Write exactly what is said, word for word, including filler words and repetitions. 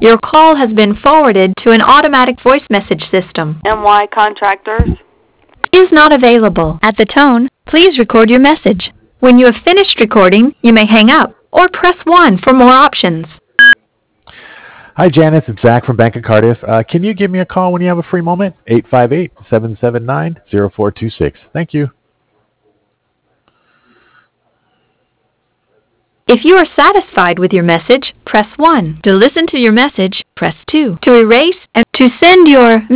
Your call has been forwarded to an automatic voice message system. M Y Contractors. Is not available. At the tone, please record your message. When you have finished recording, you may hang up or press one for more options. Hi, Janice. It's Zach from Bank of Cardiff. Uh, can you give me a call when you have a free moment? eight five eight, seven seven nine, zero four two six. Thank you. If you are satisfied with your message, press one. To listen to your message, press two. To erase and to send your